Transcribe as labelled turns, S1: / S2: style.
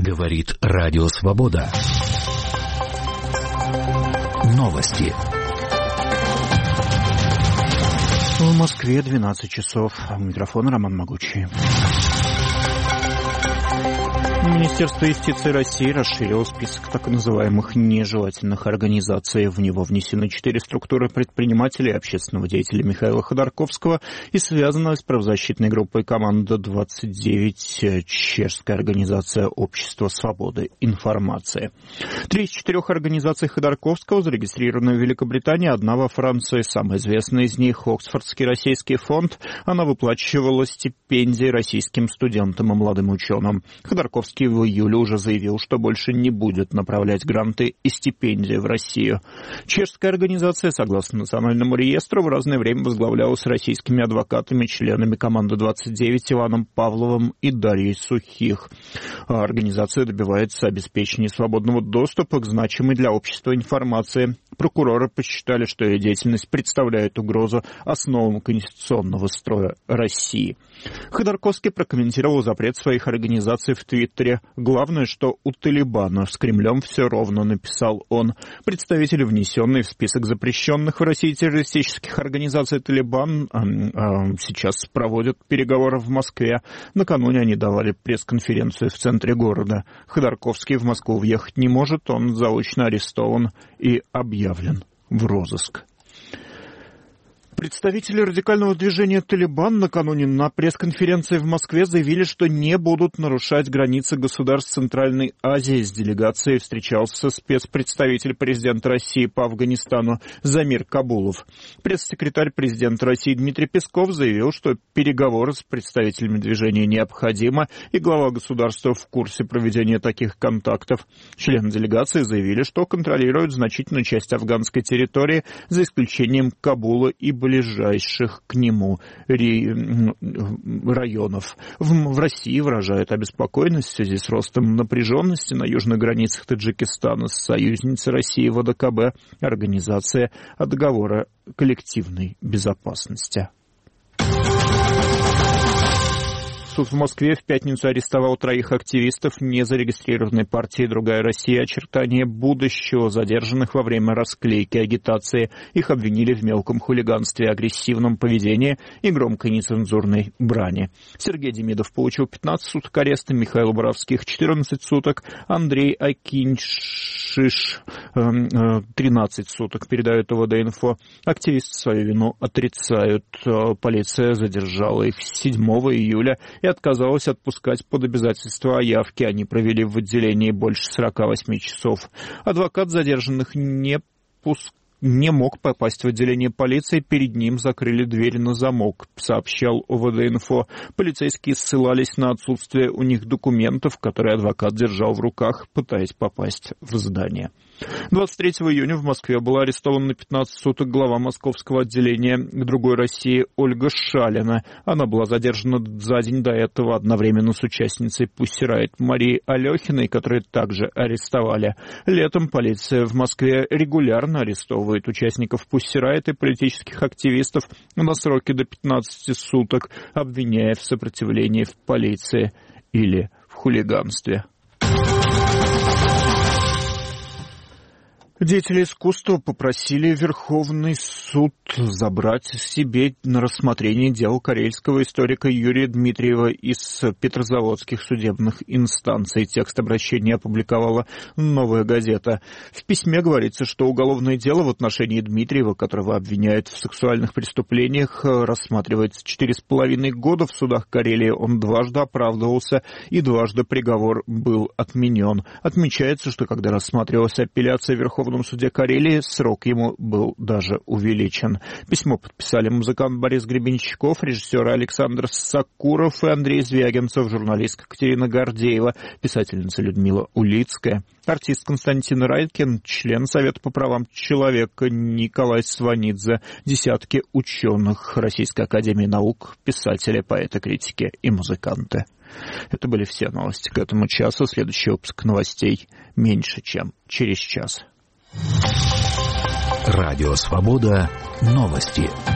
S1: Говорит Радио Свобода. Новости.
S2: В Москве 12 часов. Микрофон Роман Могучий. Министерство юстиции России расширило список так называемых нежелательных организаций. В него внесены 4 структуры предпринимателей и общественного деятеля Михаила Ходорковского и связанная с правозащитной группой «Команда-29» чешская организация «Общество свободы информации». 3 из 4 организаций Ходорковского зарегистрированы в Великобритании, одна во Франции. Самая известная из них – Оксфордский российский фонд. Она выплачивала стипендии российским студентам и молодым ученым. Ходорковский в июле уже заявил, что больше не будет направлять гранты и стипендии в Россию. Чешская организация, согласно национальному реестру, в разное время возглавлялась российскими адвокатами, членами «Команды-29» Иваном Павловым и Дарьей Сухих. Организация добивается обеспечения свободного доступа к значимой для общества информации. Прокуроры посчитали, что ее деятельность представляет угрозу основам конституционного строя России. Ходорковский прокомментировал запрет своих организаций в Твиттере. «Главное, что у Талибана с Кремлем все ровно», — написал он. Представители, внесенные в список запрещенных в России террористических организаций «Талибан», сейчас проводят переговоры в Москве. Накануне они давали пресс-конференцию в центре города. Ходорковский в Москву въехать не может, он заочно арестован и объявлен в розыск. Представители радикального движения «Талибан» накануне на пресс-конференции в Москве заявили, что не будут нарушать границы государств Центральной Азии. С делегацией встречался спецпредставитель президента России по Афганистану Замир Кабулов. Пресс-секретарь президента России Дмитрий Песков заявил, что переговоры с представителями движения необходимы, и глава государства в курсе проведения таких контактов. Члены делегации заявили, что контролируют значительную часть афганской территории, за исключением Кабула и ближайших к нему районов. В России выражают обеспокоенность в связи с ростом напряженности на южных границах Таджикистана с союзницей России в ОДКБ, Организация договора коллективной безопасности. Суд в Москве в пятницу арестовал 3 активистов незарегистрированной партии «Другая Россия. Очертания будущего», задержанных во время расклейки агитации. Их обвинили в мелком хулиганстве, агрессивном поведении и громкой нецензурной брани. Сергей Демидов получил 15 суток ареста, Михаил Боровских 14 суток, Андрей Акиньшиш 13 суток, передает ОВД-инфо. Активисты свою вину отрицают. Полиция задержала их 7 июля и отказалась отпускать под обязательство о явке. Они провели в отделении больше 48 часов. Адвокат задержанных не мог попасть в отделение полиции, перед ним закрыли двери на замок, сообщал ОВД-инфо. Полицейские ссылались на отсутствие у них документов, которые адвокат держал в руках, пытаясь попасть в здание. 23 июня в Москве была арестована на 15 суток глава московского отделения «Другой России» Ольга Шалина. Она была задержана за день до этого одновременно с участницей Pussy Riot Марией Алехиной, которые также арестовали. Летом полиция в Москве регулярно арестовывает участников Pussy Riot и политических активистов на сроки до 15 суток, обвиняя в сопротивлении в полиции или в хулиганстве. Деятели искусства попросили Верховный суд забрать себе на рассмотрение дело карельского историка Юрия Дмитриева из петрозаводских судебных инстанций. Текст обращения опубликовала «Новая газета». В письме говорится, что уголовное дело в отношении Дмитриева, которого обвиняют в сексуальных преступлениях, рассматривается 4,5 года в судах Карелии. Он дважды оправдывался, и дважды приговор был отменен. Отмечается, что когда рассматривалась апелляция Верховного суде Карелии, срок ему был даже увеличен. Письмо подписали музыкант Борис Гребенщиков, режиссеры Александр Сакуров и Андрей Звягинцев, журналистка Катерина Гордеева, писательница Людмила Улицкая, артист Константин Райкин, член Совета по правам человека Николай Сванидзе, десятки ученых Российской академии наук, писатели, поэты, критики и музыканты. Это были все новости к этому часу. Следующий выпуск новостей меньше, чем через час.
S1: Радио Свобода. Новости.